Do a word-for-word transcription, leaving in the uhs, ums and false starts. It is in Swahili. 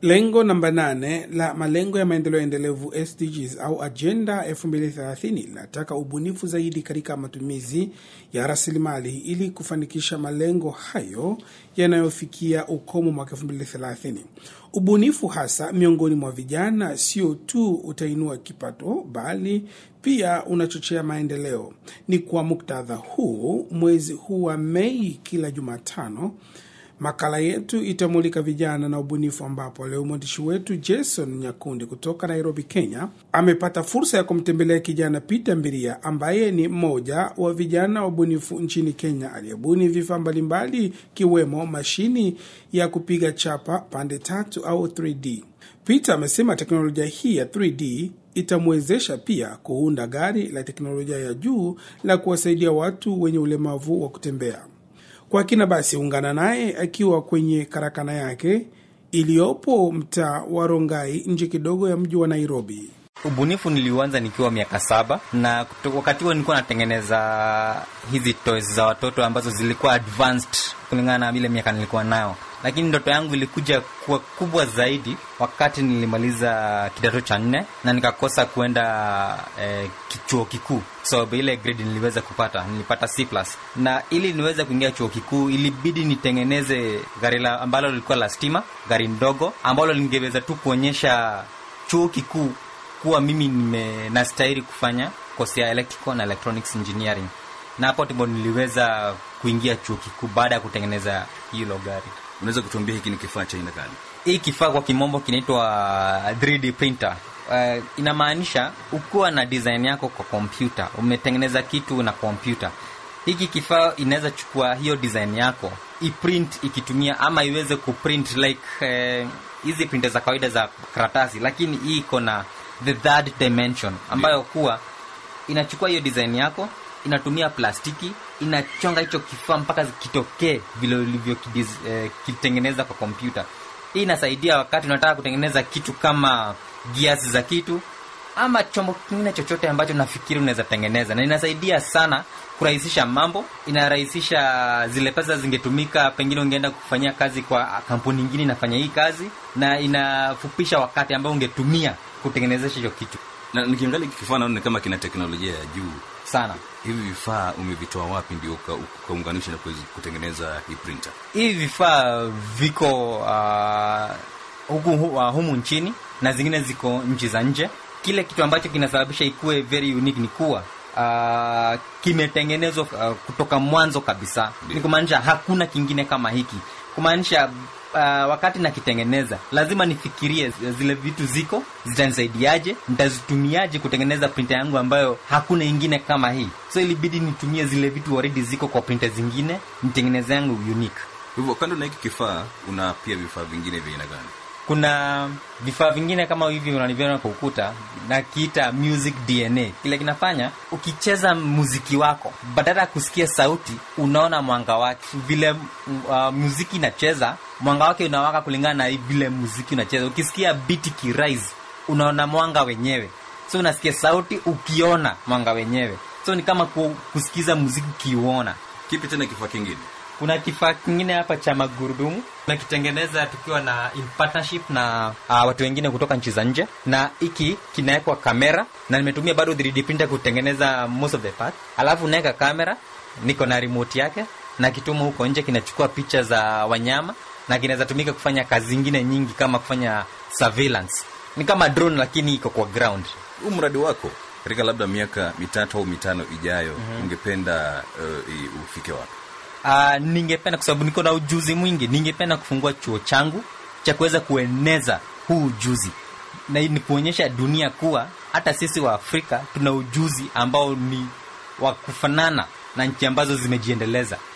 Lengo namba nane la malengo ya maendeleo endelevu S D Gs au agenda elfu mbili thelathini linataka ubunifu zaidi katika matumizi ya rasilimali ili kufanikisha malengo hayo yanayofikia ukomo mwaka elfu mbili thelathini. Ubunifu hasa miongoni mwa vijana sio tu utainua kipato bali pia unachochea maendeleo. Ni kwa muktadha huu mwezi huu wa Mei kila Jumatano makala yetu itamulika vijana na ubunifu, ambapo leo mwandishi wetu Jason Nyakundi kutoka Nairobi, Kenya amepata fursa ya kumtembelea kijana Peter Mbiria ambaye ni mmoja wa vijana wa ubunifu nchini Kenya aliyebuni vifaa mbalimbali kiwemo mashini ya kupiga chapa pande tatu au three D. Peter amesema teknolojia hii ya three D itamwezesha pia kuunda gari la teknolojia ya juu la kuwasaidia watu wenye ulemavu wa kutembea. Kwa kina basi ungana naye akiwa kwenye karakana yake iliyopo mtaa wa Rongai nje kidogo ya mji wa Nairobi. Ubunifu niliuanza nikiwa miaka saba, na wakati huo nilikuwa natengeneza hizi toys za watoto ambazo zilikuwa advanced kulingana na ile miaka nilikuwa nayo. Lakini ndoto yangu ilikuja kuwa kubwa zaidi wakati nilimaliza kidato cha nne na nikakosa kuenda eh, chuo kikuu. So ile grade niliweza kupata, nilipata C plus. Na ili niweze kuingia chuo kikuu ilibidi nitengeneze gari la ambalo lilikuwa la stima, gari ndogo ambalo lingeweza tu kuonyesha chuo kikuu kuwa mimi ninastahili kufanya kozi ya electrical na electronics engineering. Na hapo ndipo niliweza kuingia chuo kikuu baada ya kutengeneza hilo gari. Unaweza kutuambia hiki ni kifaa cha aina gani? Hii kifaa kwa kimombo kinaitwa three D printer. Uh, inamaanisha ukiwa na design yako kwa kompyuta, umetengeneza kitu na kompyuta. Hiki kifaa inaweza chukua hiyo design yako, i-print ikitumia ama iweze kuprint like hizi uh, printer za kawaida za karatasi, lakini hii iko na the third dimension ambayo kuwa inachukua hiyo design yako, inatumia plastiki, inachonga hicho kifaa mpaka kitokee vile ulivyo eh, kitengeneza kwa kompyuta. Hii inasaidia wakati unataka kutengeneza kitu kama gears za kitu ama chombo kingine chochote ambacho nafikiri unaweza tengeneza, na inasaidia sana kurahisisha mambo. Inarahisisha zile pesa zingetumika pengine ungeenda kufanyia kazi kwa kampuni nyingine inafanya hii kazi, na inafupisha wakati ambao ungetumia kutengenezesha hiyo kitu. Na nikiangalia kifaa naona kama kina teknolojia ya juu sana. Hivi vifaa umevitoa wapi ndio ukaunganisha na kutengeneza hii printer? Hivi vifaa viko uh, huku uh, humu nchini na zingine ziko nchi za nje. Kile kitu ambacho kinasababisha ikuwe very unique ni kuwa uh, kimetengenezwa uh, kutoka mwanzo kabisa. Ni kumaanisha hakuna kingine kama hiki. Kumaanisha Uh, wakati nakitengeneza lazima nifikirie zile vitu ziko zitanisaidiaje, nitazitumiaje kutengeneza printer yangu ambayo hakuna ingine kama hii. So ilibidi nitumie zile vitu already ziko kwa printer zingine, nitengeneze yangu unique. Hivyo kando na hiki kifaa una pia vifaa vingine vya aina gani? Kuna vifaa vingine kama hivi unaniviona kwa ukuta na kiita music D N A. Kile kinafanya ukicheza muziki wako, badala ya kusikia sauti unaona mwanga wake. Vile uh, muziki inacheza, mwanga wake unawaka kulingana na vile muziki unacheza. Ukisikia beat ki rise, unaona mwanga wenyewe. So unasikia sauti ukiona mwanga wenyewe. So ni kama kusikiza muziki ukiuona. Kipi tena kifaa kingine? Kuna kifaa kingine hapa cha magurudumu na kitengeneza tukiwa na in partnership na uh, watu wengine kutoka nchi za nje, na hiki kinawekwa kamera na nimetumia bado three D printer kutengeneza most of the part. Alafu naweka kamera, niko na remote yake na kituma huko nje kinachukua picha za wanyama na kinaweza tumika kufanya kazi zingine nyingi kama kufanya surveillance. Ni kama drone lakini iko kwa ground. Huu mradi wako katika labda miaka mitatu au mitano ijayo mm-hmm. ungependa uh, ufike wapi? Uh, ningependa kwa sababu niko na ujuzi mwingi, ningependa kufungua chuo changu cha kuweza kueneza huu ujuzi. Na ni kuonyesha dunia kuwa hata sisi wa Afrika tuna ujuzi ambao ni wa kufanana na nchi ambazo zimejiendeleza.